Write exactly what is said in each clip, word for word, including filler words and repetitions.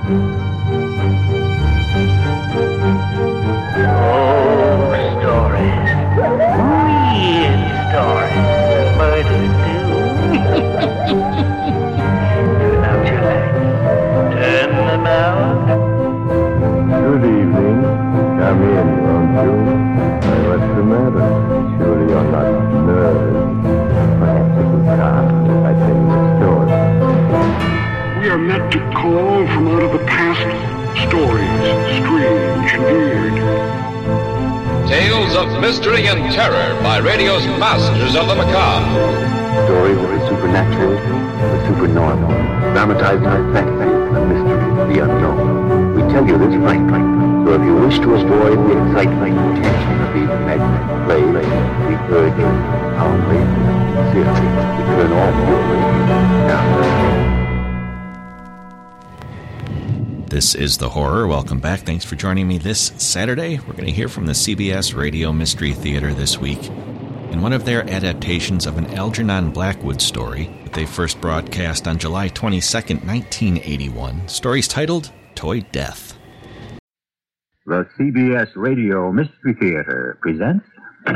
Mystery and terror by radio's masters of the macabre. Stories of the supernatural, the supernormal, dramatized fantasy, the mystery, the unknown. We tell you this frankly, so if you wish to avoid the excitement and tension of these imaginary plays, we urge you, humbly, sincerely, to turn off your radio now. This is The Horror. Welcome back. Thanks for joining me this Saturday. We're going to hear from the C B S Radio Mystery Theater this week in one of their adaptations of an Algernon Blackwood story that they first broadcast on July twenty-second, nineteen eighty-one. Story's titled Toy Death. The C B S Radio Mystery Theater presents...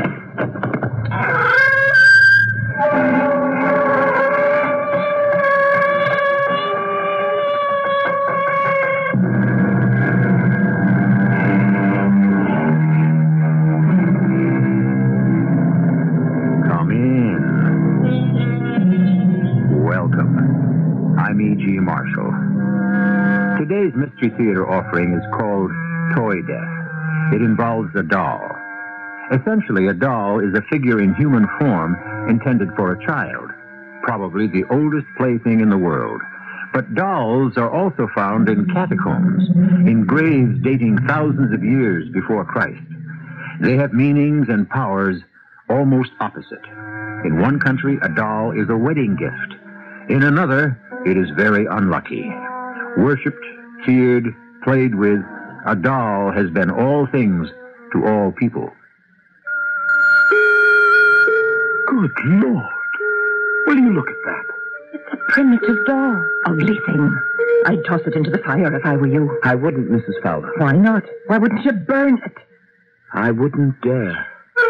Today's Mystery Theater offering is called Toy Death. It involves a doll. Essentially, a doll is a figure in human form intended for a child, probably the oldest plaything in the world. But dolls are also found in catacombs, in graves dating thousands of years before Christ. They have meanings and powers almost opposite. In one country, a doll is a wedding gift. In another, it is very unlucky. Worshipped, feared, played with, a doll has been all things to all people. Good Lord! Will you look at that? It's a primitive doll. Ugly thing. I'd toss it into the fire if I were you. I wouldn't, Missus Fowler. Why not? Why wouldn't you burn it? I wouldn't dare.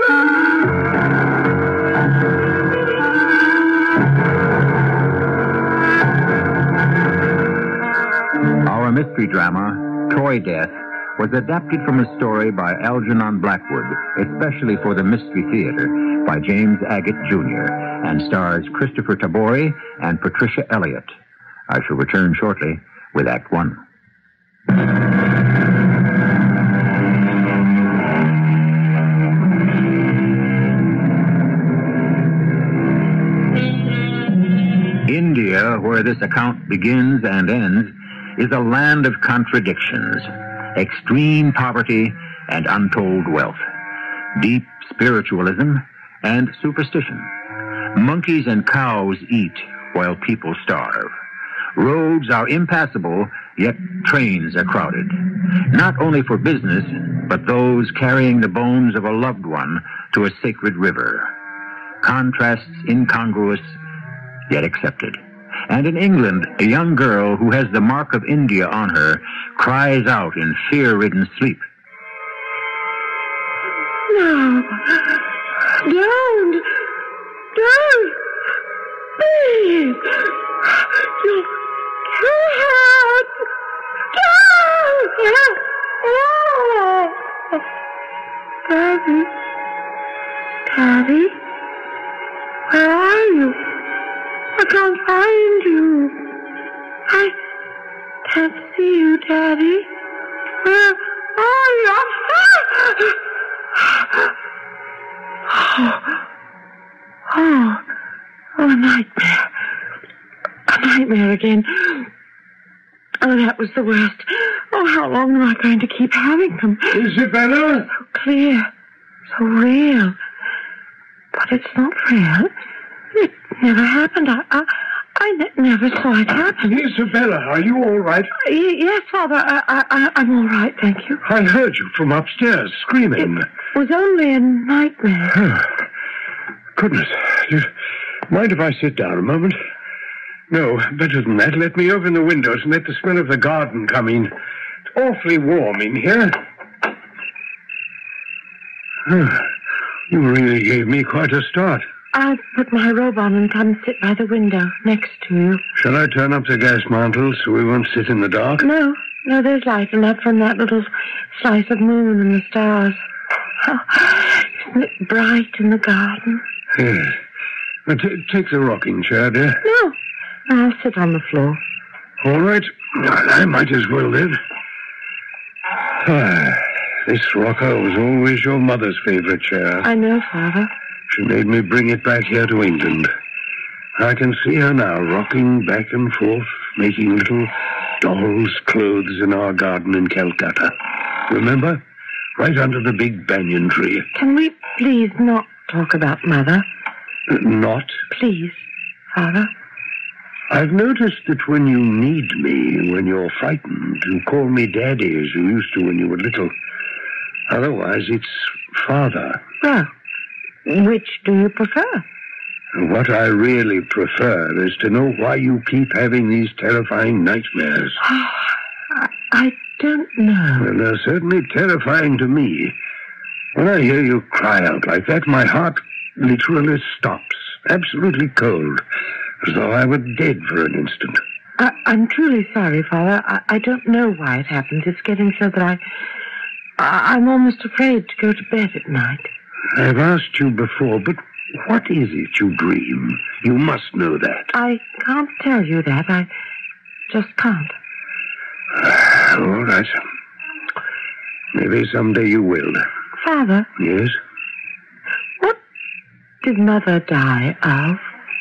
Our mystery drama, Toy Death, was adapted from a story by Algernon Blackwood, especially for the Mystery Theater, by James Agate, Junior, and stars Christopher Tabori and Patricia Elliott. I shall return shortly with Act One. India, where this account begins and ends, is a land of contradictions, extreme poverty and untold wealth, deep spiritualism and superstition. Monkeys and cows eat while people starve. Roads are impassable, yet trains are crowded. Not only for business, but those carrying the bones of a loved one to a sacred river. Contrasts incongruous, yet accepted. And in England, a young girl who has the mark of India on her cries out in fear-ridden sleep. No. Don't. Don't. Please. You can't. Don't. Oh. Daddy. Daddy? Where are you? I can't find you. I can't see you, Daddy. Where are you? Oh, oh, oh, a nightmare. A nightmare again. Oh, that was the worst. Oh, how long am I going to keep having them? Isabella? So clear, so real. But it's not real. It never happened. I, I, I ne- never saw it happen. Isabella, are you all right? Y- yes, Father, I, I, I'm all right, thank you. I heard you from upstairs screaming. It was only a nightmare. Goodness. Do you mind if I sit down a moment? No, better than that. Let me open the windows and let the smell of the garden come in. It's awfully warm in here. You really gave me quite a start. I'll put my robe on and come sit by the window next to you. Shall I turn up the gas mantle so we won't sit in the dark? No, no, there's light enough from that little slice of moon and the stars. Oh, isn't it bright in the garden? Yes. Now, t- take the rocking chair, dear. No, I'll sit on the floor. All right. I might as well then. Ah, this rocker was always your mother's favorite chair. I know, Father. She made me bring it back here to England. I can see her now, rocking back and forth, making little dolls' clothes in our garden in Calcutta. Remember? Right under the big banyan tree. Can we please not talk about Mother? Uh, not? Please, Father. I've noticed that when you need me, when you're frightened, you call me Daddy as you used to when you were little. Otherwise, it's Father. Well, which do you prefer? What I really prefer is to know why you keep having these terrifying nightmares. I, I don't know. Well, they're certainly terrifying to me. When I hear you cry out like that, my heart literally stops, absolutely cold, as though I were dead for an instant. I, I'm truly sorry, Father. I, I don't know why it happens. It's getting so that I, I... I'm almost afraid to go to bed at night. I've asked you before, but what is it you dream? You must know that. I can't tell you that. I just can't. All right. Maybe someday you will. Father? Yes? What did Mother die of?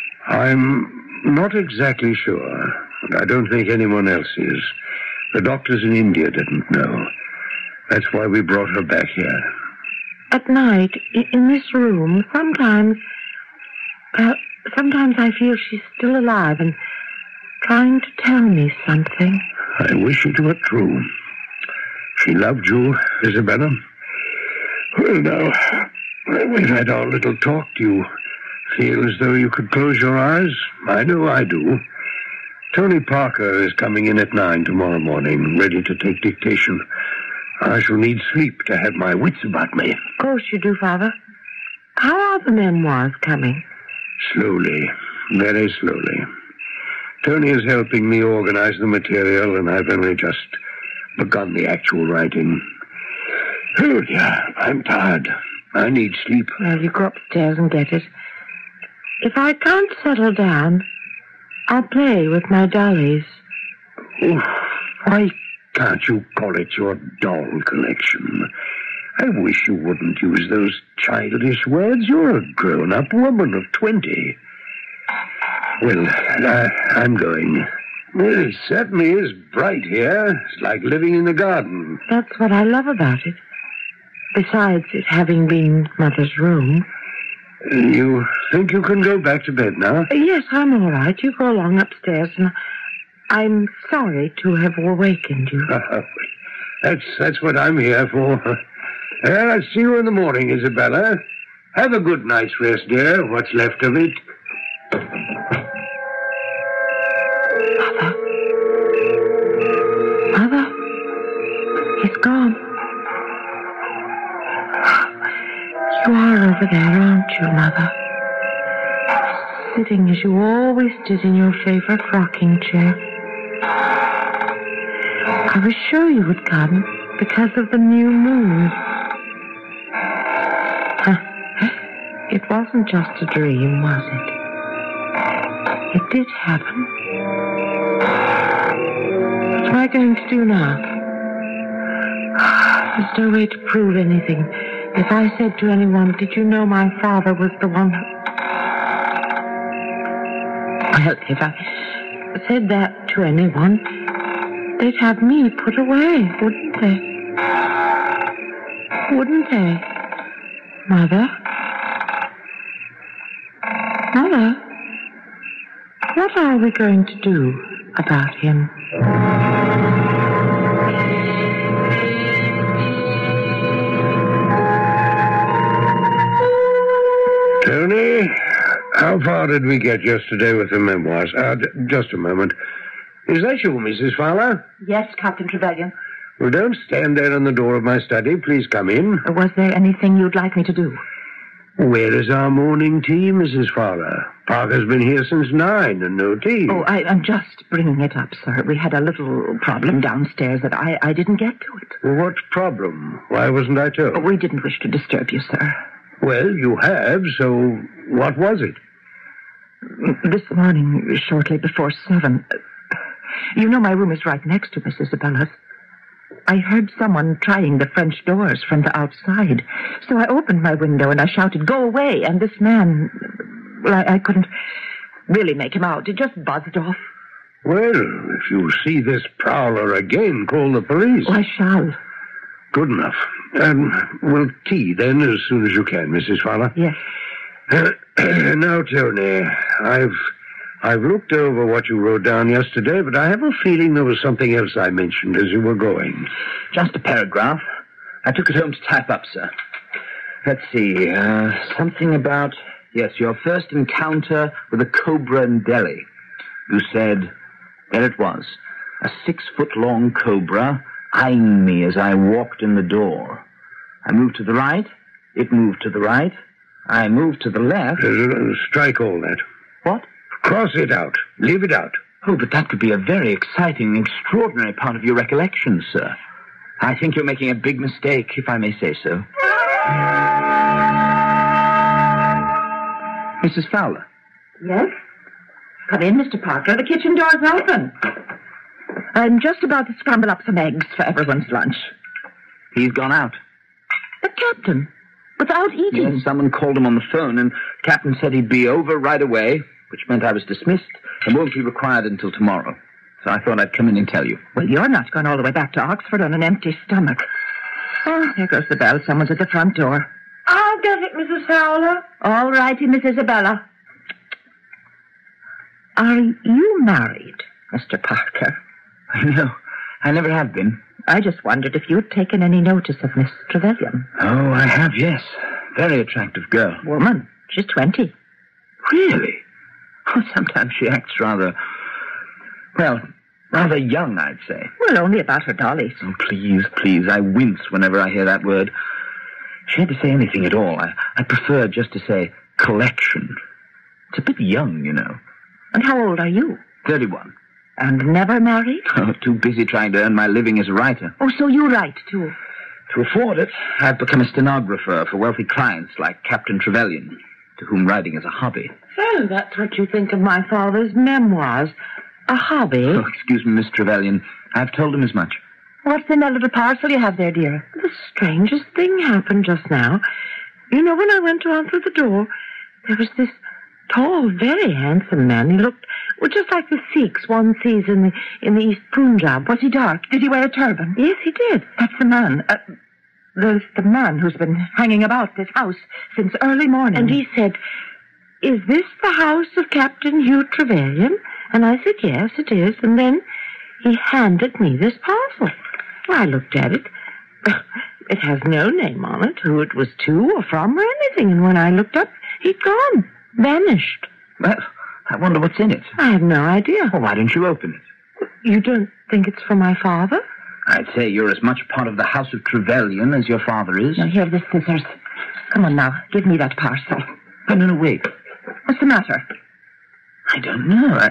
I'm not exactly sure, and I don't think anyone else is. The doctors in India didn't know. That's why we brought her back here. At night, in this room, sometimes, well, sometimes I feel she's still alive and trying to tell me something. I wish it were true. She loved you, Isabella. Well, now, we've had our little talk. Do you feel as though you could close your eyes? I know I do. Tony Parker is coming in at nine tomorrow morning, ready to take dictation. I shall need sleep to have my wits about me. Of course you do, Father. How are the memoirs coming? Slowly, very slowly. Tony is helping me organize the material, and I've only just begun the actual writing. Oh, dear, I'm tired. I need sleep. Well, you go upstairs and get it. If I can't settle down, I'll play with my dollies. Oh, why can't you call it your doll collection? I wish you wouldn't use those childish words. You're a grown-up woman of twenty. Well, uh, I'm going. Well, it certainly is bright here. It's like living in the garden. That's what I love about it. Besides it having been Mother's room. You think you can go back to bed now? Yes, I'm all right. You go along upstairs, and I'm sorry to have awakened you. that's that's what I'm here for. Well, I'll see you in the morning, Isabella. Have a good night's rest, dear, what's left of it. Mother? Mother? He's gone. You are over there, aren't you, Mother? Sitting as you always did in your favorite rocking chair. I was sure you would come because of the new moon. Huh. It wasn't just a dream, was it? It did happen. What am I going to do now? There's no way to prove anything. If I said to anyone, did you know my father was the one who... Well, if I said that to anyone, they'd have me put away, wouldn't they? Wouldn't they? Mother? Mother? What are we going to do about him? Tony, how How far did we get yesterday with the memoirs? Uh, d- just a moment. Is that you, Missus Fowler? Yes, Captain Trevelyan. Well, don't stand there in the door of my study. Please come in. Was there anything you'd like me to do? Where is our morning tea, Missus Fowler? Parker's been here since nine and no tea. Oh, I, I'm just bringing it up, sir. We had a little problem downstairs that I, I didn't get to it. Well, what problem? Why wasn't I told? Oh, we didn't wish to disturb you, sir. Well, you have, so what was it? This morning, shortly before seven. You know my room is right next to Miss Isabella's. I heard someone trying the French doors from the outside. So I opened my window and I shouted, "Go away!" And this man, well, I, I couldn't really make him out. It just buzzed off. Well, if you see this prowler again, call the police. Oh, I shall. Good enough. Um, well, tea then as soon as you can, Missus Fowler. Yes. Uh, now, Tony, I've... I've looked over what you wrote down yesterday, but I have a feeling there was something else I mentioned as you were going. Just a paragraph. I took it home to type up, sir. Let's see. Uh, something about, yes, your first encounter with a cobra in Delhi. You said, there it was, a six-foot-long cobra eyeing me as I walked in the door. I moved to the right. It moved to the right. I moved to the left. Uh, strike all that. What? Cross it out. Leave it out. Oh, but that could be a very exciting, extraordinary part of your recollections, sir. I think you're making a big mistake, if I may say so. Missus Fowler. Yes? Come in, Mister Parker. The kitchen door's open. I'm just about to scramble up some eggs for everyone's lunch. He's gone out. The captain? Without eating? Yes, someone called him on the phone, and the captain said he'd be over right away, which meant I was dismissed and won't be required until tomorrow. So I thought I'd come in and tell you. Well, you're not going all the way back to Oxford on an empty stomach. Oh, there goes the bell. Someone's at the front door. I'll get it, Missus Fowler. All righty, Miss Isabella. Are you married, Mister Parker? No, I never have been. I just wondered if you'd taken any notice of Miss Trevelyan. Oh, I have, yes. Very attractive girl. Woman. She's twenty. Really? Oh, sometimes she acts rather, well, rather young, I'd say. Well, only about her dollies. Oh, please, please, I wince whenever I hear that word. She had to say anything at all. I, I prefer just to say collection. It's a bit young, you know. And how old are you? thirty-one. And never married? Oh, too busy trying to earn my living as a writer. Oh, so you write, too? To afford it, I've become a stenographer for wealthy clients like Captain Trevelyan, to whom writing is a hobby. So that's what you think of my father's memoirs. A hobby? Oh, excuse me, Miss Trevelyan. I've told him as much. What's in that little parcel you have there, dear? The strangest thing happened just now. You know, when I went to answer the door, there was this tall, very handsome man. He looked, well, just like the Sikhs one sees in the, in the East Punjab. Was he dark? Did he wear a turban? Yes, he did. That's the man. Uh, there's the man who's been hanging about this house since early morning. And he said, "Is this the house of Captain Hugh Trevelyan?" And I said, "Yes, it is." And then he handed me this parcel. Well, I looked at it. It has no name on it, who it was to or from or anything. And when I looked up, he'd gone. Vanished. Well, I wonder what's in it. I have no idea. Well, why don't you open it? You don't think it's for my father? I'd say you're as much part of the house of Trevelyan as your father is. Now, here are the scissors. Come on now, give me that parcel. No, no, no, wait. What's the matter? I don't know. I,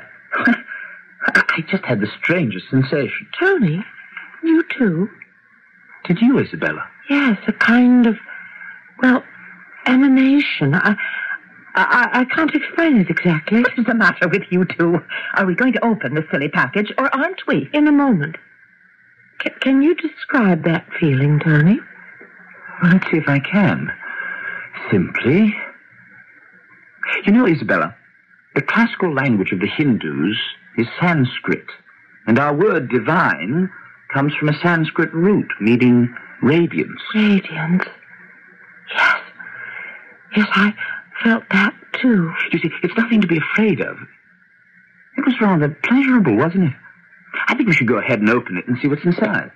I just had the strangest sensation. Tony, you too? Did you, Isabella? Yes, a kind of, well, emanation. I... I, I can't explain it exactly. What is the matter with you two? Are we going to open this silly package, or aren't we? In a moment. C- can you describe that feeling, Tony? Well, let's see if I can. Simply. You know, Isabella, the classical language of the Hindus is Sanskrit, and our word divine comes from a Sanskrit root meaning radiance. Radiance. Yes. Yes, I felt that, too. You see, it's nothing to be afraid of. It was rather pleasurable, wasn't it? I think we should go ahead and open it and see what's inside.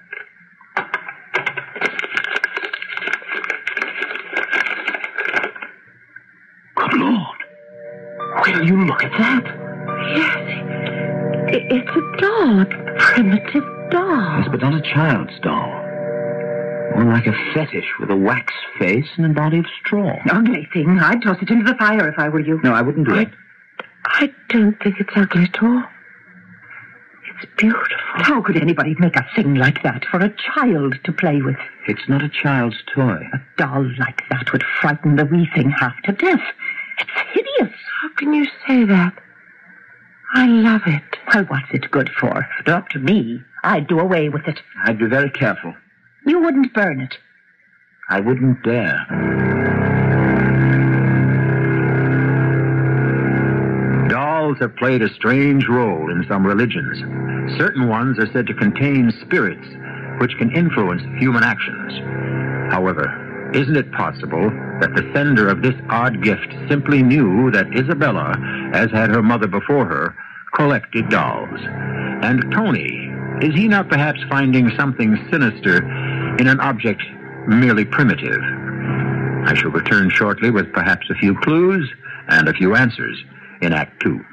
Good Lord. look at that. Yes. I- It's a doll, a primitive doll. Yes, but not a child's doll. More like a fetish with a wax face and a body of straw. Ugly thing. I'd toss it into the fire if I were you. No, I wouldn't do I, it. I don't think it's ugly at all. It's beautiful. How could anybody make a thing like that for a child to play with? It's not a child's toy. A doll like that would frighten the wee thing half to death. It's hideous. How can you say that? I love it. Well, what's it good for? If it were up to me, I'd do away with it. I'd be very careful. You wouldn't burn it. I wouldn't dare. Dolls have played a strange role in some religions. Certain ones are said to contain spirits which can influence human actions. However, isn't it possible that the sender of this odd gift simply knew that Isabella, as had her mother before her, collected dolls? And Tony, is he not perhaps finding something sinister in an object merely primitive? I shall return shortly with perhaps a few clues and a few answers in Act Two.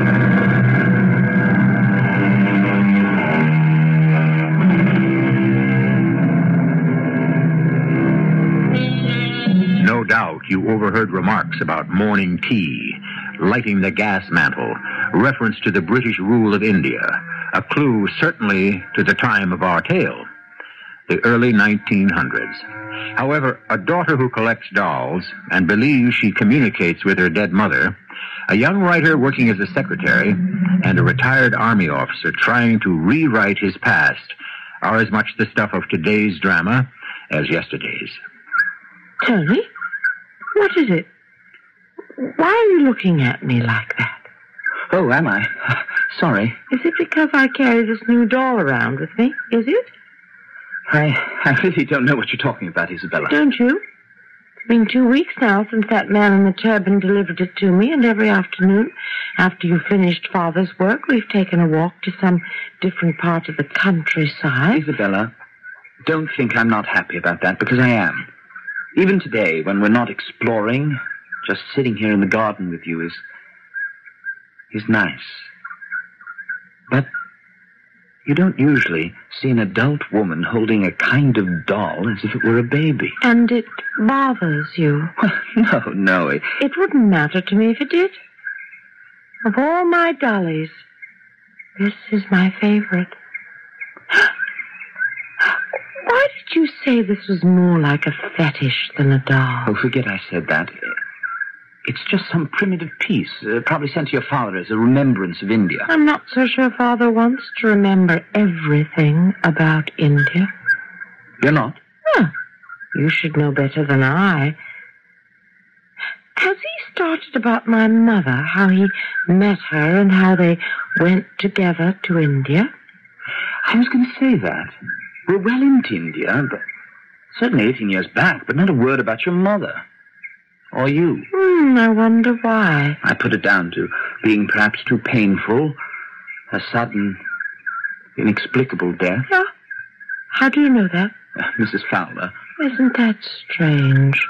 No doubt you overheard remarks about morning tea, lighting the gas mantle, reference to the British rule of India, a clue certainly to the time of our tale, the early nineteen hundreds. However, a daughter who collects dolls and believes she communicates with her dead mother, a young writer working as a secretary, and a retired army officer trying to rewrite his past are as much the stuff of today's drama as yesterday's. Tony? What is it? Why are you looking at me like that? Oh, am I? Sorry. Is it because I carry this new doll around with me? Is it? I, I really don't know what you're talking about, Isabella. Don't you? It's been two weeks now since that man in the turban delivered it to me, and every afternoon, after you finished Father's work, we've taken a walk to some different part of the countryside. Isabella, don't think I'm not happy about that, because I am. Even today, when we're not exploring, just sitting here in the garden with you is... is nice. But you don't usually see an adult woman holding a kind of doll as if it were a baby. And it bothers you? no, no, it... It wouldn't matter to me if it did. Of all my dollies, this is my favorite. Why did you say this was more like a fetish than a doll? Oh, forget I said that. It's just some primitive piece, uh, probably sent to your father as a remembrance of India. I'm not so sure Father wants to remember everything about India. You're not? Huh. You should know better than I. Has he started about my mother, how he met her and how they went together to India? I was going to say that. We're well into India, but certainly eighteen years back, but not a word about your mother. Or you. Hmm, I wonder why. I put it down to being perhaps too painful, a sudden, inexplicable death. Yeah? How do you know that? Uh, Missus Fowler. Isn't that strange?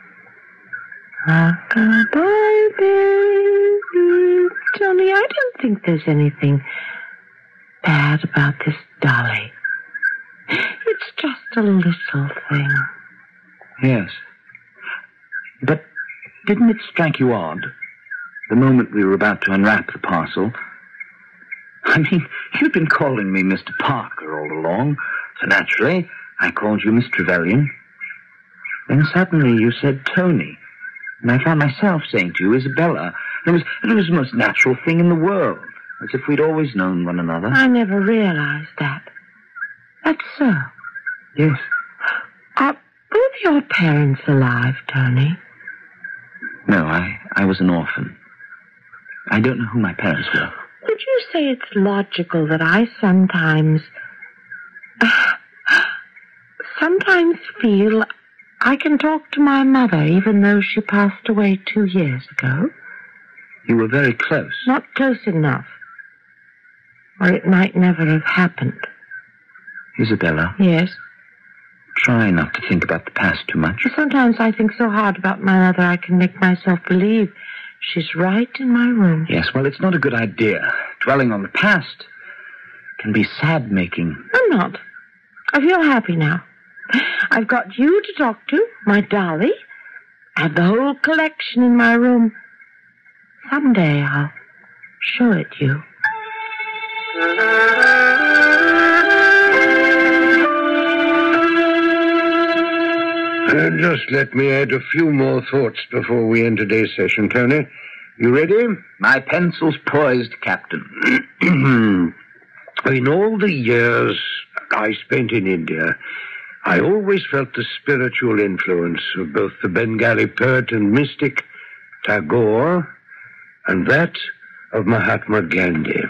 Rock-a-bye, baby. Tony, I don't think there's anything bad about this dolly. It's just a little thing. Yes. But didn't it strike you odd, the moment we were about to unwrap the parcel? I mean, you'd been calling me Mister Parker all along, so naturally I called you Miss Trevelyan. Then suddenly you said Tony, and I found myself saying to you Isabella. It was, it was the most natural thing in the world, as if we'd always known one another. I never realized that. That's so. Yes. Are both your parents alive, Tony? No, I, I was an orphan. I don't know who my parents were. Would you say it's logical that I sometimes... sometimes feel I can talk to my mother even though she passed away two years ago? You were very close. Not close enough. Or it might never have happened. Isabella. Yes? Try not to think about the past too much. Sometimes I think so hard about my mother I can make myself believe She's right in my room. Yes, well, it's not a good idea. Dwelling on the past can be sad-making. I'm not. I feel happy now. I've got you to talk to, my dolly, and the whole collection in my room. Someday I'll show it you. Uh, just let me add a few more thoughts before we end today's session, Tony. You ready? My pencil's poised, Captain. In all the years I spent in India, I always felt the spiritual influence of both the Bengali poet and mystic Tagore and that of Mahatma Gandhi.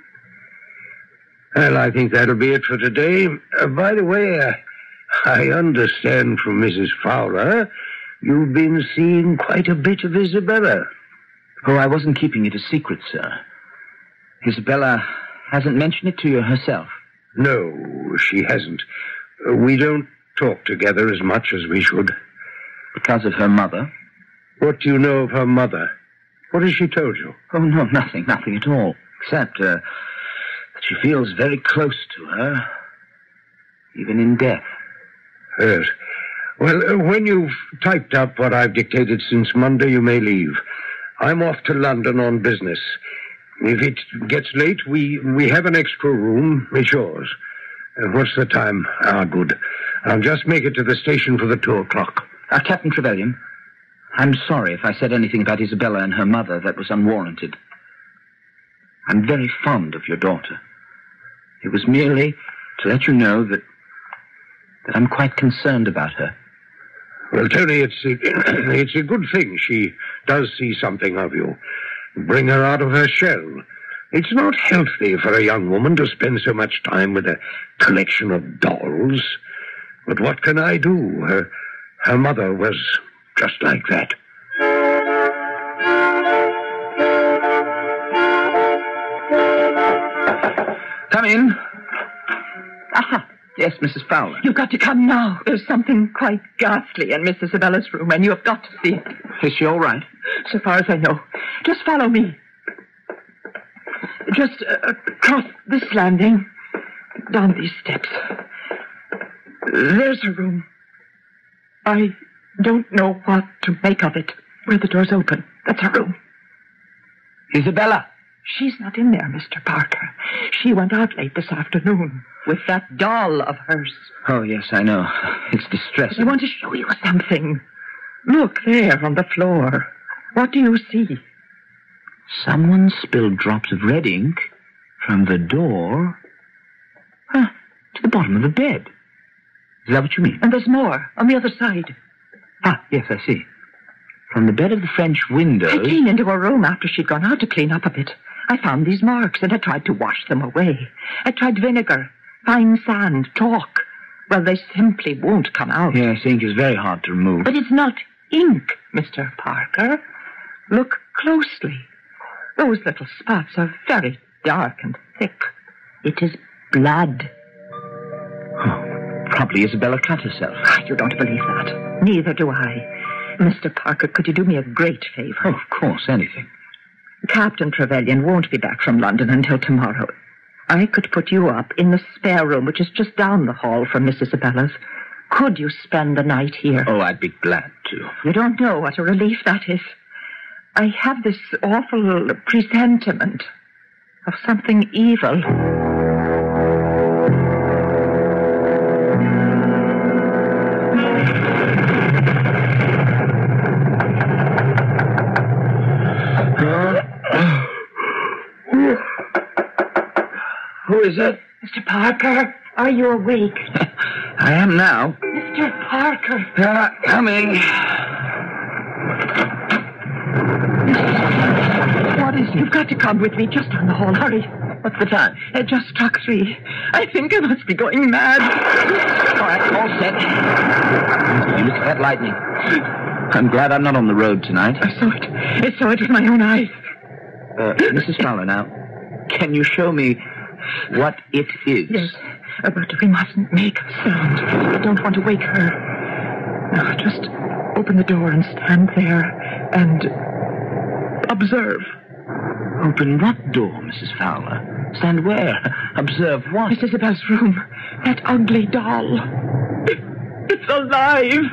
Well, I think that'll be it for today. Uh, by the way, uh, I understand from Missus Fowler you've been seeing quite a bit of Isabella. Oh, I wasn't keeping it a secret, sir. Isabella hasn't mentioned it to you herself. No, she hasn't. Uh, we don't talk together as much as we should. Because of her mother? What do you know of her mother? What has she told you? Oh, no, nothing, nothing at all. Except uh, that she feels very close to her, even in death. Yes. Well, uh, when you've typed up what I've dictated since Monday, you may leave. I'm off to London on business. If it gets late, we, we have an extra room. It's yours. Uh, what's the time? Ah, good. I'll just make it to the station for the two o'clock. Uh, Captain Trevelyan, I'm sorry if I said anything about Isabella and her mother that was unwarranted. I'm very fond of your daughter. It was merely to let you know that that I'm quite concerned about her. Well, Tony, it's a, it's a good thing she does see something of you. Bring her out of her shell. It's not healthy for a young woman to spend so much time with a collection of dolls. But what can I do? Her, her mother was just like that. Come in. Aha. Yes, Missus Fowler. You've got to come now. There's something quite ghastly in Miss Isabella's room, and you have got to see it. Is she all right? So far as I know. Just follow me. Just uh, across this landing, down these steps. There's her room. I don't know what to make of it. Where the door's open. That's her room. Isabella. She's not in there, Mister Parker. She went out late this afternoon with that doll of hers. Oh, yes, I know. It's distressing. I want to show you something. Look there on the floor. What do you see? Someone spilled drops of red ink from the door huh, to the bottom of the bed. Is that what you mean? And there's more on the other side. Ah, yes, I see. From the bed of the French window. I came into her room after she'd gone out to clean up a bit. I found these marks, and I tried to wash them away. I tried vinegar, fine sand, chalk. Well, they simply won't come out. Yes, ink is very hard to remove. But it's not ink, Mister Parker. Look closely. Those little spots are very dark and thick. It is blood. Oh, probably Isabella cut herself. Ah, you don't believe that. Neither do I. Mister Parker, could you do me a great favor? Oh, of course, anything. Captain Trevelyan won't be back from London until tomorrow. I could put you up in the spare room, which is just down the hall from Miss Isabella's. Could you spend the night here? Oh, I'd be glad to. You don't know what a relief that is. I have this awful presentiment of something evil. Who is it? Mister Parker, are you awake? I am now. Mister Parker. Uh, coming. What is it? You've got to come with me just down the hall. Hurry. What's the time? It just struck three. I think I must be going mad. All right, all set. You look at that lightning. I'm glad I'm not on the road tonight. I saw it. I saw it with my own eyes. Uh, Missus Fowler, now, can you show me what it is? Yes, uh, but we mustn't make a sound. I don't want to wake her. Now, just open the door and stand there and... Observe. Open what door, Missus Fowler? Stand where? Observe what? Miss Isabel's room. That ugly doll. It, it's alive. This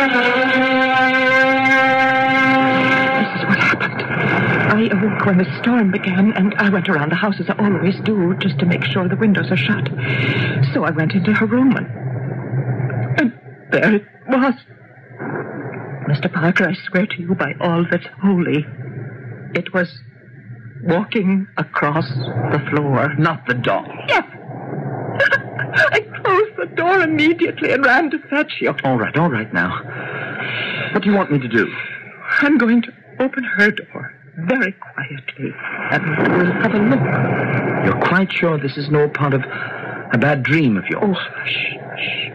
is what happened. I awoke when the storm began, and I went around the house as I always do, just to make sure the windows are shut. So I went into her room, and, and there it was. Mister Parker, I swear to you by all that's holy, it was walking across the floor. Not the doll. Yes. I closed the door immediately and ran to fetch you. All right, all right now. What do you want me to do? I'm going to open her door very quietly, and we'll have a look. You're quite sure this is no part of a bad dream of yours? Oh, hush, hush.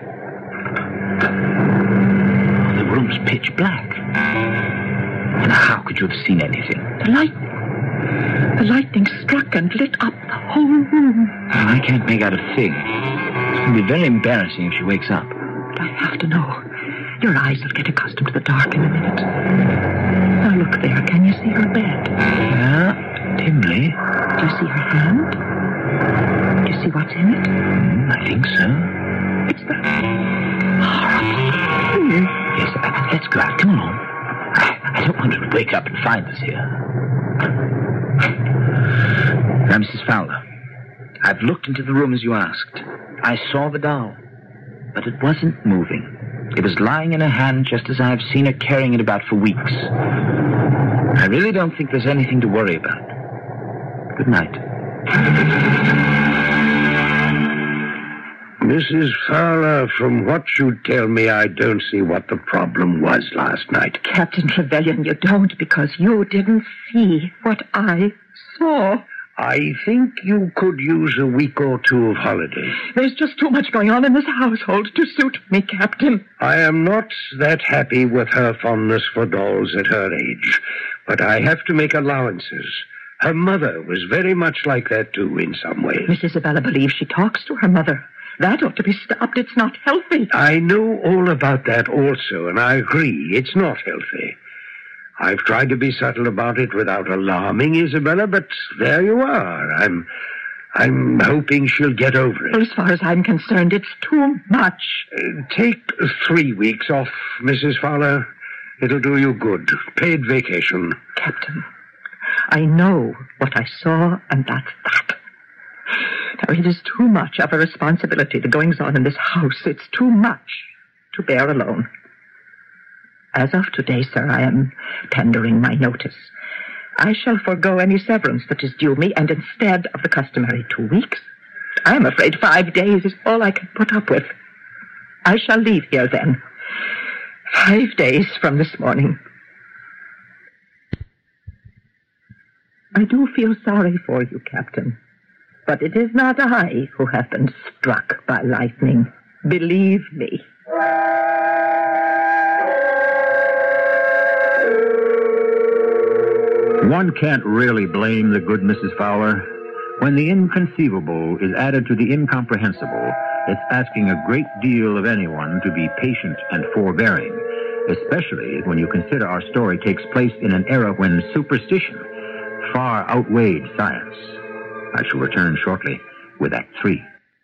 The room's pitch black. And how could you have seen anything? The lightning. The lightning struck and lit up the whole room. I can't make out a thing. It's going to be very embarrassing if she wakes up. But I have to know. Your eyes will get accustomed to the dark in a minute. Now look there. Can you see her bed? Yeah, dimly. Do you see her hand? Do you see what's in it? Mm, I think so. It's the horrible thing. Yes, uh, let's go out. Come along. I, I don't want her to wake up and find us here. Now, Missus Fowler, I've looked into the room as you asked. I saw the doll, but it wasn't moving. It was lying in her hand just as I've seen her carrying it about for weeks. I really don't think there's anything to worry about. Good night. Missus Fowler, from what you tell me, I don't see what the problem was last night. Captain Trevelyan, you don't, because you didn't see what I saw. I think you could use a week or two of holiday. There's just too much going on in this household to suit me, Captain. I am not that happy with her fondness for dolls at her age, but I have to make allowances. Her mother was very much like that, too, in some ways. Miss Isabella believes she talks to her mother. That ought to be stopped. It's not healthy. I know all about that also, and I agree. It's not healthy. I've tried to be subtle about it without alarming Isabella, but there you are. I'm I'm hoping she'll get over it. Well, as far as I'm concerned, it's too much. Uh, take three weeks off, Missus Fowler. It'll do you good. Paid vacation. Captain, I know what I saw, and that's that. Now, it is too much of a responsibility, the goings-on in this house. It's too much to bear alone. As of today, sir, I am tendering my notice. I shall forego any severance that is due me, and instead of the customary two weeks, I am afraid five days is all I can put up with. I shall leave here then. Five days from this morning. I do feel sorry for you, Captain. But it is not I who have been struck by lightning. Believe me. One can't really blame the good Missus Fowler. When the inconceivable is added to the incomprehensible, it's asking a great deal of anyone to be patient and forbearing, especially when you consider our story takes place in an era when superstition far outweighed science. I shall return shortly with Act Three.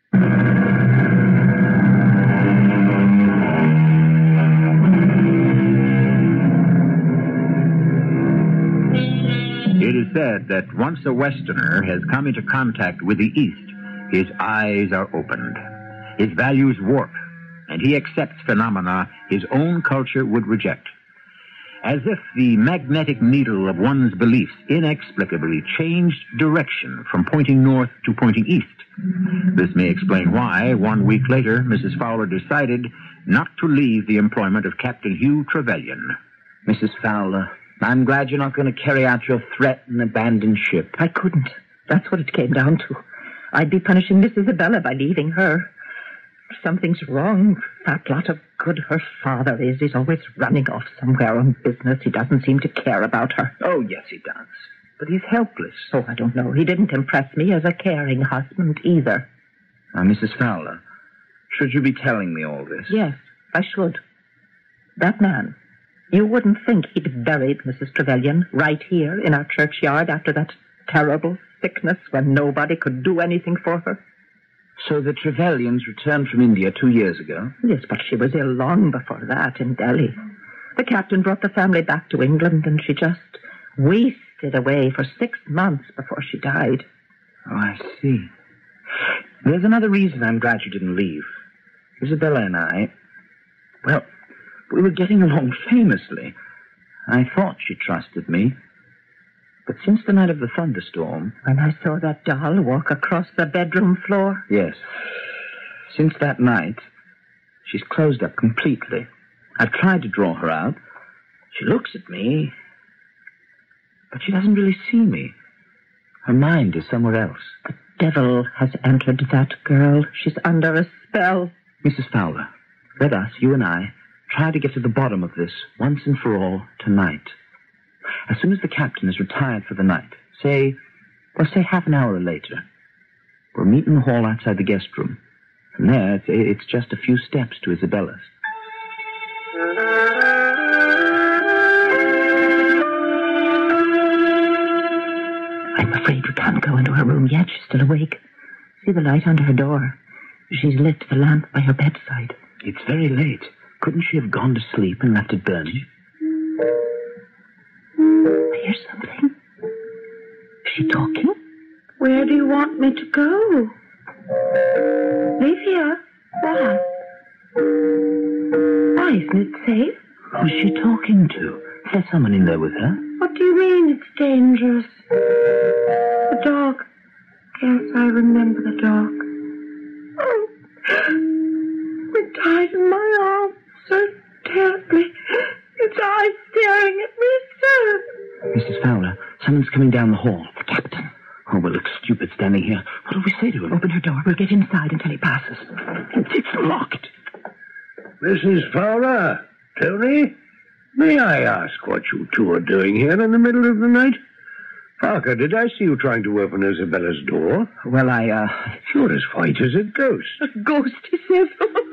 It is said that once a Westerner has come into contact with the East, his eyes are opened, his values warp, and he accepts phenomena his own culture would reject. As if the magnetic needle of one's beliefs inexplicably changed direction from pointing north to pointing east. This may explain why, one week later, Missus Fowler decided not to leave the employment of Captain Hugh Trevelyan. Missus Fowler, I'm glad you're not going to carry out your threat and abandon ship. I couldn't. That's what it came down to. I'd be punishing Miss Isabella by leaving her. Something's wrong. That lot of good her father is. He's always running off somewhere on business. He doesn't seem to care about her. Oh, yes, he does. But he's helpless. Oh, I don't know. He didn't impress me as a caring husband either. Now, Missus Fowler, should you be telling me all this? Yes, I should. That man, You wouldn't think he'd buried Missus Trevelyan right here in our churchyard after that terrible sickness when nobody could do anything for her. So the Trevelyans returned from India two years ago? Yes, but she was ill long before that in Delhi. The captain brought the family back to England, and she just wasted away for six months before she died. Oh, I see. There's another reason I'm glad you didn't leave. Isabella and I, well, we were getting along famously. I thought she trusted me. But since the night of the thunderstorm... When I saw that doll walk across the bedroom floor? Yes. Since that night, she's closed up completely. I've tried to draw her out. She looks at me, but she doesn't really see me. Her mind is somewhere else. The devil has entered that girl. She's under a spell. Missus Fowler, let us, you and I, try to get to the bottom of this once and for all tonight. As soon as the captain is retired for the night, say, well, say half an hour later, we'll meet in the hall outside the guest room. From there, it's, it's just a few steps to Isabella's. I'm afraid we can't go into her room yet. She's still awake. See the light under her door. She's lit the lamp by her bedside. It's very late. Couldn't she have gone to sleep and left it burning? I hear something. Is she talking? Where do you want me to go? Leave here. Why? Why, isn't it safe? Who's she talking to? Is there someone in there with her? What do you mean it's dangerous? The dog. Yes, I remember the dog. Oh, it died in my arms so terribly. Its eyes staring at me so. Missus Fowler, someone's coming down the hall. The captain. Oh, we look stupid standing here. What do we say to him? Open her door. We'll get inside until he passes. It's locked. Missus Fowler, Tony, may I ask what you two are doing here in the middle of the night? Parker, did I see you trying to open Isabella's door? Well, I, uh... You're as white as a ghost. A ghost, he says.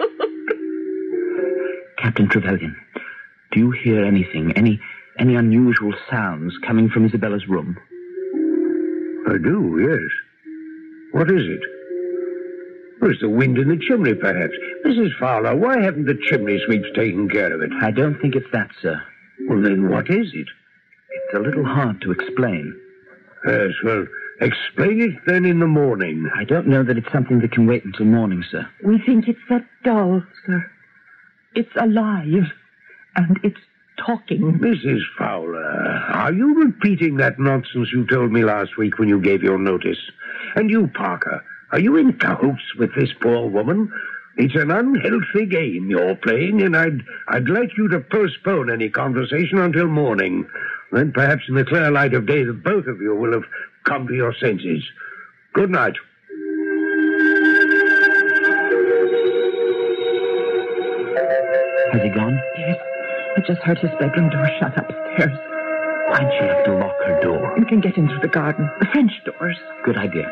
Captain Trevelyan, do you hear anything, any any unusual sounds coming from Isabella's room? I do, yes. What is it? Well, it's the wind in the chimney, perhaps. Missus Fowler, why haven't the chimney sweeps taken care of it? I don't think it's that, sir. Well, then what is it? It's a little hard to explain. Yes, well, explain it then in the morning. I don't know that it's something that can wait until morning, sir. We think it's that doll, sir. It's alive, and it's talking. Missus Fowler, are you repeating that nonsense you told me last week when you gave your notice? And you, Parker, are you in cahoots with this poor woman? It's an unhealthy game you're playing, and I'd, I'd like you to postpone any conversation until morning. Then perhaps in the clear light of day the both of you will have come to your senses. Good night. Has he gone? Yes. I just heard his bedroom door shut upstairs. Why'd she have to lock her door? You can get in through the garden. The French doors. Good idea.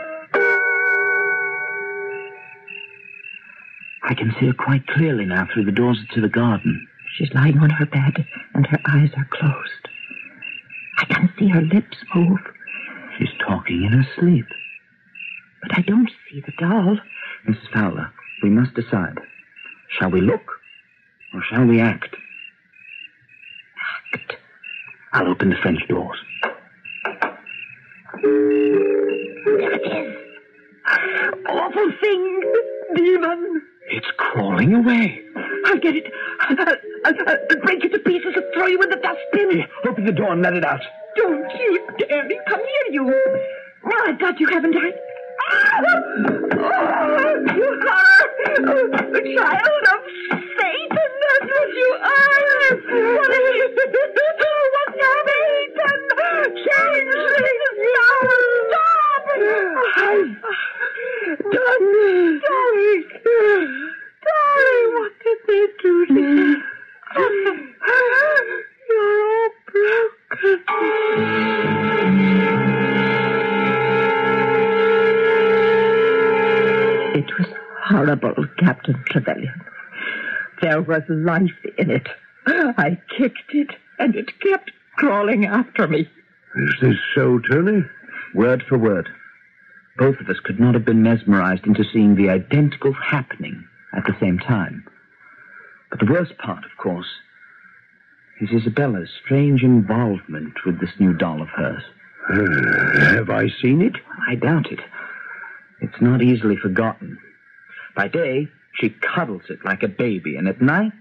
I can see her quite clearly now through the doors to the garden. She's lying on her bed, and her eyes are closed. I can see her lips move. She's talking in her sleep. But I don't see the doll. Missus Fowler, we must decide. Shall we look, or shall we act? Act. I'll open the French doors. There it is. Awful thing. Demon. It's crawling away. I'll get it. I'll, I'll, I'll break it to pieces and throw you in the dustbin. Here, open the door and let it out. Don't you dare me. Come here, you. My God, you haven't I? Oh, oh, you are a child of Satan. That's what you are. What are you? What's Satan? Changeling. Stop. Stop. I've done. Darling. Darling, what did they do to you? You're all broken. It was horrible, Captain Trevelyan. There was life in it. I kicked it, and it kept crawling after me. Is this so, Tony? Word for word. Both of us could not have been mesmerized into seeing the identical happening at the same time. But the worst part, of course, is Isabella's strange involvement with this new doll of hers. Uh, have I seen it? I doubt it. It's not easily forgotten. By day, she cuddles it like a baby, and at night...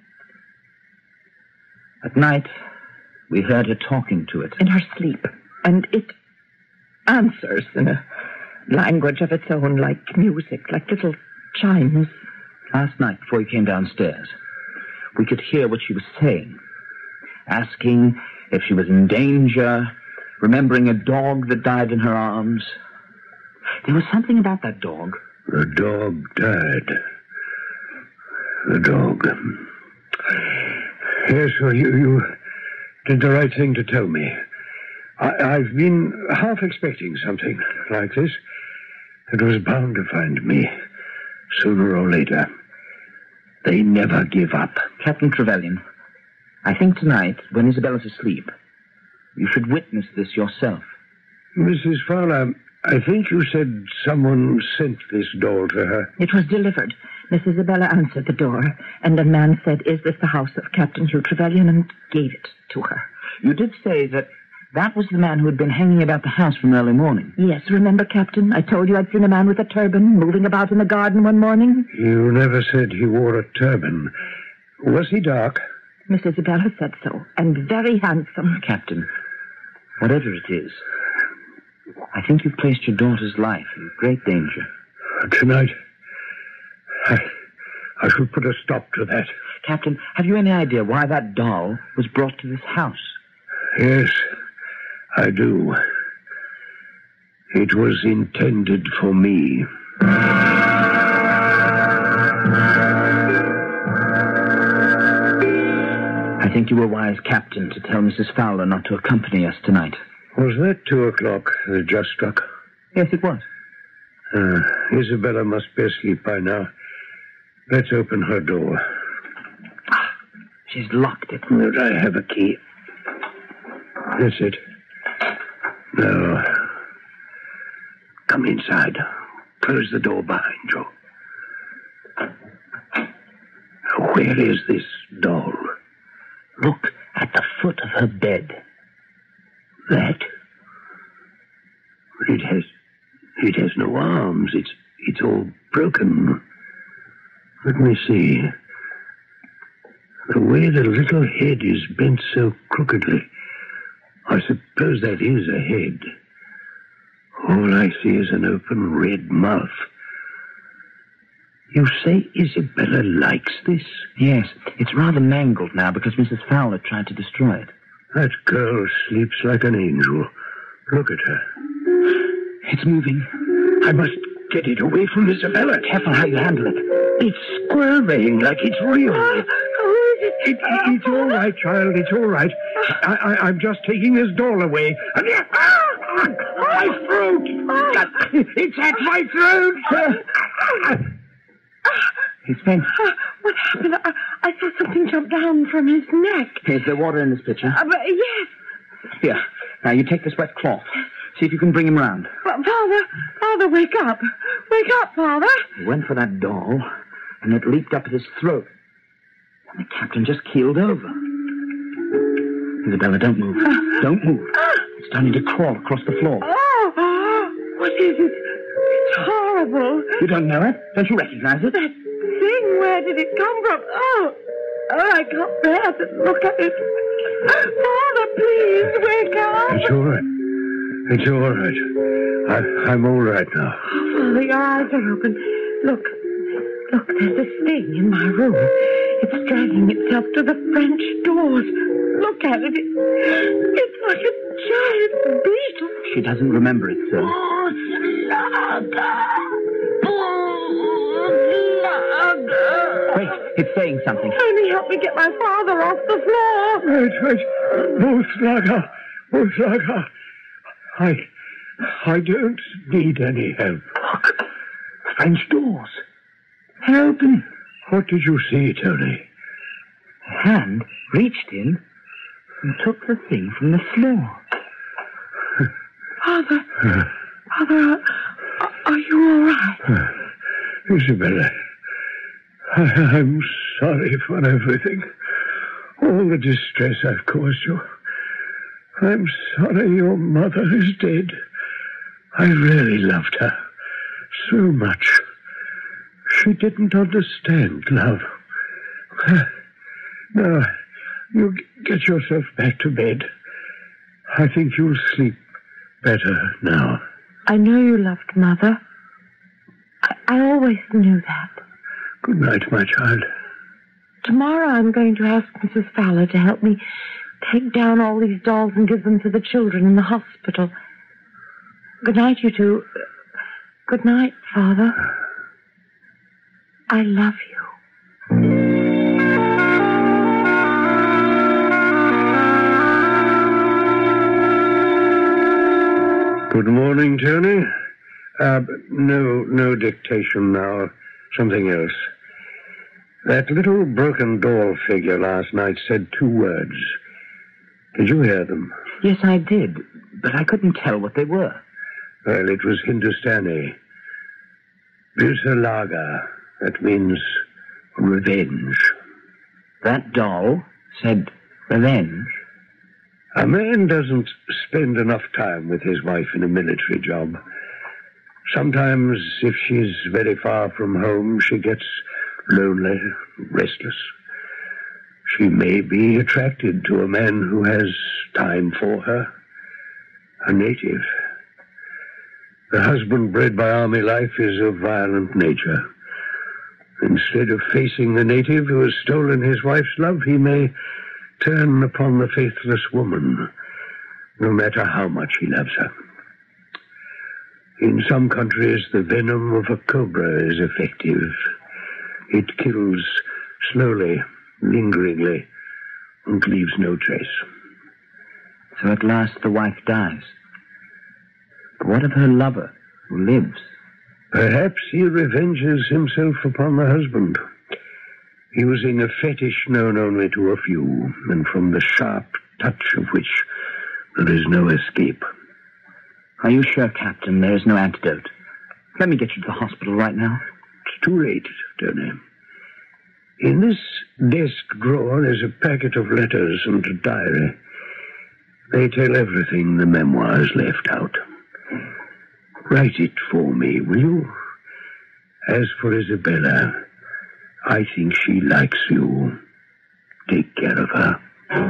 At night, we heard her talking to it. In her sleep. And it answers in a language of its own, like music, like little chimes. Last night, before he came downstairs, we could hear what she was saying. Asking if she was in danger, remembering a dog that died in her arms. There was something about that dog. The dog died. The dog. Yes, well, you, you did the right thing to tell me. I, I've been half expecting something like this. It was bound to find me, sooner or later. They never give up. Captain Trevelyan, I think tonight, when Isabella's asleep, you should witness this yourself. Missus Fowler, I think you said someone sent this doll to her. It was delivered. Miss Isabella answered the door, and a man said, "Is this the house of Captain Hugh Trevelyan?" and gave it to her. You did say that that was the man who had been hanging about the house from early morning. Yes, remember, Captain? I told you I'd seen a man with a turban moving about in the garden one morning. You never said he wore a turban. Was he dark? Miss Isabella said so, and very handsome. Captain, whatever it is, I think you've placed your daughter's life in great danger. Tonight, I, I should put a stop to that. Captain, have you any idea why that doll was brought to this house? Yes, I do. It was intended for me. I think you were wise, Captain, to tell Missus Fowler not to accompany us tonight. Was that two o'clock that just struck? Yes, it was. Uh, Isabella must be asleep by now. Let's open her door. Ah, she's locked it. Would I have a key? That's it. No. Come inside. Close the door behind you. Where is this doll? Look at the foot of her bed. That? It has... It has no arms. It's... It's all broken. Let me see. The way the little head is bent so crookedly... I suppose that is a head. All I see is an open red mouth. You say Isabella likes this? Yes, it's rather mangled now because Missus Fowler tried to destroy it. That girl sleeps like an angel. Look at her. It's moving. I must get it away from Isabella. Careful how you handle it. It's squirming like it's real. Uh, who is it? It, it, it's all right, child. It's all right. I, I, I'm just taking this doll away. And, ah, my throat! It's at my throat! He's faint. Uh, what happened? I, I saw something jump down from his neck. Is there water in this pitcher? Uh, but, yes. Here. Now, you take this wet cloth. See if you can bring him round. But Father, Father, wake up. Wake up, Father. He went for that doll, and it leaped up at his throat. And the captain just keeled over. Isabella, don't move. Uh, don't move. Uh, it's starting to crawl across the floor. Oh, what is it? It's horrible. You don't know it? Don't you recognize it? That thing, where did it come from? Oh, oh, I can't bear to look at it. Father, please, wake up. It's all right. It's all right. I, I'm all right now. Oh, Father, your eyes are open. Look, look, there's this thing in my room. It's dragging itself to the French doors. Look at it. It's like a giant beetle. She doesn't remember it, sir. Oh, Slugger! Oh, Slugger! Wait, it's saying something. Only help me get my father off the floor. Wait, wait. Oh, Slugger. Oh, Slugger. I... I don't need any help. Look. French doors. They're open. What did you see, Tony? hand reached in and took the thing from the floor. Father, Father, are, are you all right? Isabella, I, I'm sorry for everything. All the distress I've caused you. I'm sorry your mother is dead. I really loved her so much. She didn't understand love. Now, you get yourself back to bed. I think you'll sleep better now. I know you loved Mother. I, I always knew that. Good night, my child. Tomorrow I'm going to ask Missus Fowler to help me take down all these dolls and give them to the children in the hospital. Good night, you two. Good night, Father. I love you. Good morning, Tony. Uh, no, no dictation now. Something else. That little broken doll figure last night said two words. Did you hear them? Yes, I did, but I couldn't tell what they were. Well, it was Hindustani. Visalaga. That means revenge. That doll said revenge? A man doesn't spend enough time with his wife in a military job. Sometimes, if she's very far from home, she gets lonely, restless. She may be attracted to a man who has time for her, a native. The husband bred by army life is of violent nature. Instead of facing the native who has stolen his wife's love, he may turn upon the faithless woman, no matter how much he loves her. In some countries, the venom of a cobra is effective. It kills slowly, lingeringly, and leaves no trace. So at last the wife dies. But what of her lover, who lives? Perhaps he revenges himself upon the husband. Using a fetish known only to a few, and from the sharp touch of which there is no escape. Are you sure, Captain, there is no antidote? Let me get you to the hospital right now. It's too late, Tony. In this desk drawer is a packet of letters and a diary. They tell everything the memoirs left out. Write it for me, will you? As for Isabella, I think she likes you. Take care of her.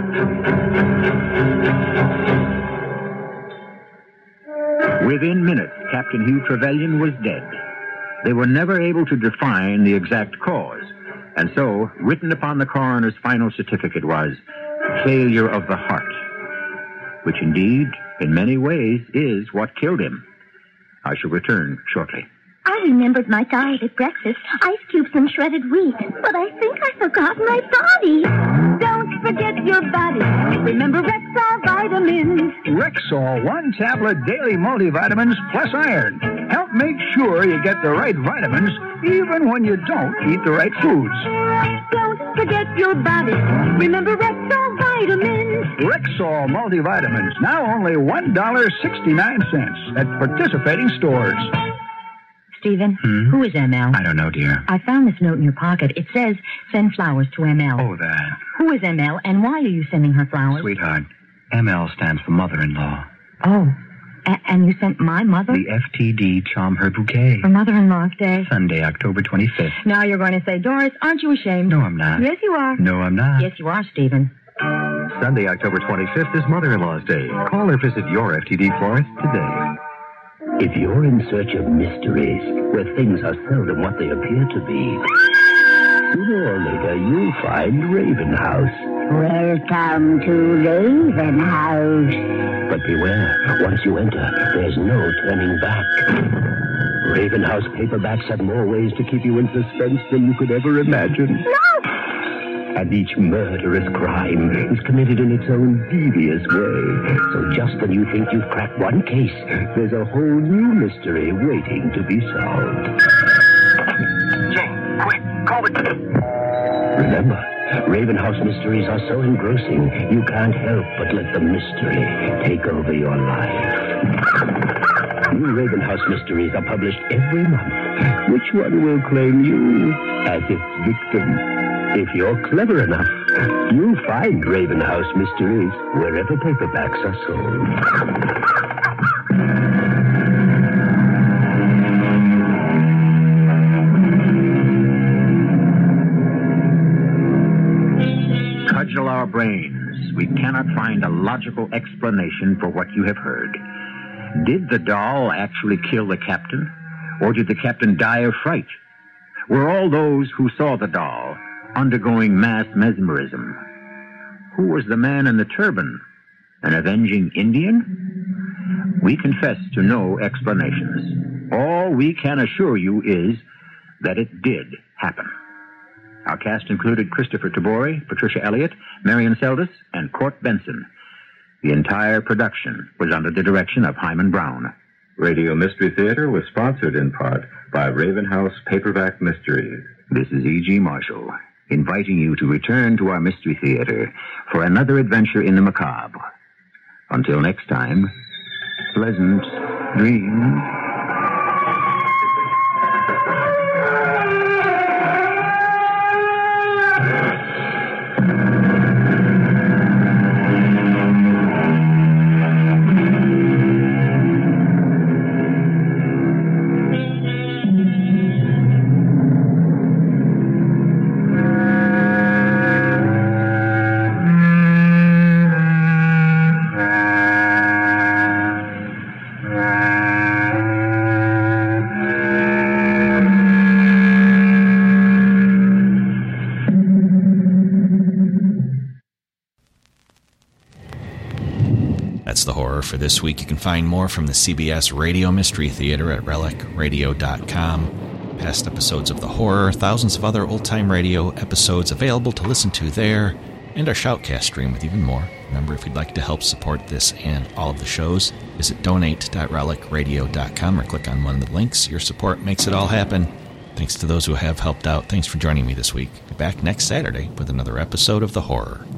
Within minutes, Captain Hugh Trevelyan was dead. They were never able to define the exact cause, and so, written upon the coroner's final certificate was failure of the heart, which indeed, in many ways, is what killed him. I shall return shortly. I remembered my diet at breakfast, ice cubes and shredded wheat, but I think I forgot my body. Don't forget your body. Remember Rexall vitamins. Rexall one tablet daily multivitamins plus iron. Help make sure you get the right vitamins even when you don't eat the right foods. Don't forget your body. Remember Rexall vitamins. Rexall multivitamins, now only one dollar and sixty-nine cents at participating stores. Stephen, hmm? Who is M L? I don't know, dear. I found this note in your pocket. It says, send flowers to M L. Oh, that. Who is M L, and why are you sending her flowers? Sweetheart, M L stands for mother-in-law. Oh, a- and you sent my mother? The F T D Charm Her Bouquet. For Mother-in-Law's Day. Sunday, October twenty-fifth. Now you're going to say, Doris, aren't you ashamed? No, I'm not. Yes, you are. No, I'm not. Yes, you are, Stephen. Sunday, October twenty-fifth is Mother-in-Law's Day. Call or visit your F T D florist today. If you're in search of mysteries, where things are seldom what they appear to be, sooner or later you'll find Raven House. Welcome to Raven House. But beware, once you enter, there's no turning back. Raven House paperbacks have more ways to keep you in suspense than you could ever imagine. No! And each murderous crime is committed in its own devious way. So just when you think you've cracked one case, there's a whole new mystery waiting to be solved. Jane, quick, call the... Remember, Ravenhouse Mysteries are so engrossing, you can't help but let the mystery take over your life. New Ravenhouse Mysteries are published every month. Which one will claim you as its victim? If you're clever enough, you'll find Ravenhouse Mysteries wherever paperbacks are sold. Cudgel our brains. We cannot find a logical explanation for what you have heard. Did the doll actually kill the captain? Or did the captain die of fright? Were all those who saw the doll undergoing mass mesmerism? Who was the man in the turban? An avenging Indian? We confess to no explanations. All we can assure you is that it did happen. Our cast included Christopher Tabori, Patricia Elliott, Marion Seldes, and Court Benson. The entire production was under the direction of Hyman Brown. Radio Mystery Theater was sponsored in part by Ravenhouse Paperback Mysteries. This is E G. Marshall, inviting you to return to our Mystery Theater for another adventure in the macabre. Until next time, pleasant dreams. The horror for this week. You can find more from the C B S Radio Mystery Theater at relic radio dot com. Past episodes of The Horror, thousands of other old-time radio episodes available to listen to there, and our Shoutcast stream with even more. Remember, if you'd like to help support this and all of the shows, visit donate dot relic radio dot com or click on one of the links. Your support makes it all happen. Thanks to those who have helped out. Thanks for joining me this week. Be back next Saturday with another episode of The Horror.